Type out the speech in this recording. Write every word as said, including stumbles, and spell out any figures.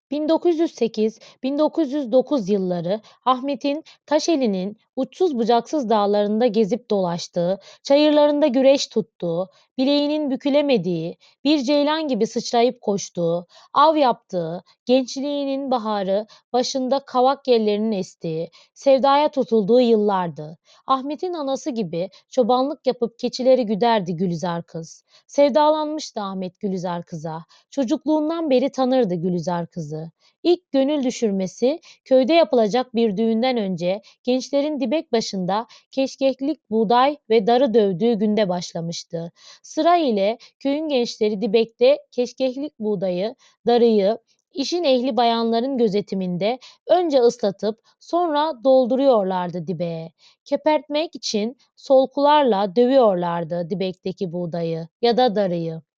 bin dokuz yüz sekiz bin dokuz yüz dokuz yılları Ahmet'in Taşeli'nin uçsuz bucaksız dağlarında gezip dolaştığı, çayırlarında güreş tuttuğu, bileğinin bükülemediği, bir ceylan gibi sıçrayıp koştuğu, av yaptığı, gençliğinin baharı başında kavak yellerinin estiği, sevdaya tutulduğu yıllardı. Ahmet'in anası gibi çobanlık yapıp keçileri güderdi Gülizar kız. Sevdalanmıştı Ahmet Gülizar kıza. Çocukluğundan beri tanırdı Gülizar kızı. İlk gönül düşürmesi köyde yapılacak bir düğünden önce gençlerin dibek başında keşkeklik buğday ve darı dövdüğü günde başlamıştı. Sıra ile köyün gençleri dibekte keşkeklik buğdayı, darıyı, işin ehli bayanların gözetiminde önce ıslatıp sonra dolduruyorlardı dibeğe. Kepertmek için solkularla dövüyorlardı dibekteki buğdayı ya da darıyı.